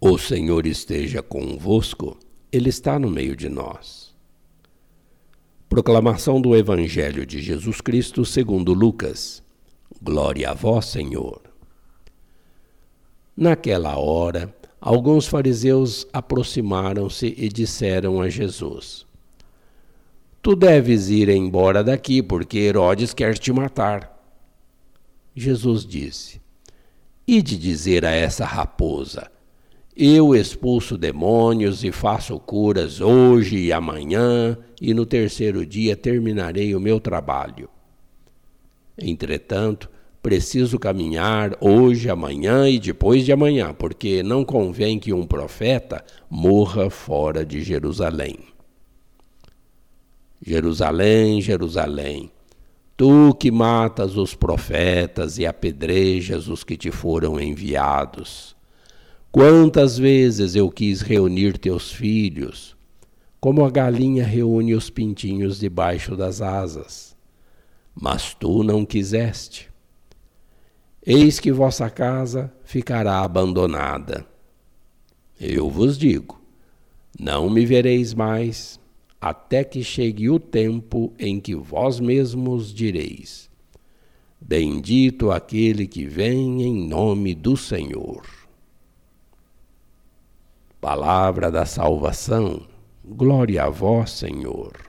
O Senhor esteja convosco, Ele está no meio de nós. Proclamação do Evangelho de Jesus Cristo segundo Lucas. Glória a vós, Senhor. Naquela hora, alguns fariseus aproximaram-se e disseram a Jesus: Tu deves ir embora daqui, porque Herodes quer te matar. Jesus disse: Ide dizer a essa raposa: Eu expulso demônios e faço curas hoje e amanhã, e no terceiro dia terminarei o meu trabalho. Entretanto, preciso caminhar hoje, amanhã e depois de amanhã, porque não convém que um profeta morra fora de Jerusalém. Jerusalém, Jerusalém, tu que matas os profetas e apedrejas os que te foram enviados. Quantas vezes eu quis reunir teus filhos, como a galinha reúne os pintinhos debaixo das asas, mas tu não quiseste. Eis que vossa casa ficará abandonada. Eu vos digo, não me vereis mais, até que chegue o tempo em que vós mesmos direis: Bendito aquele que vem em nome do Senhor. Palavra da salvação, glória a vós, Senhor.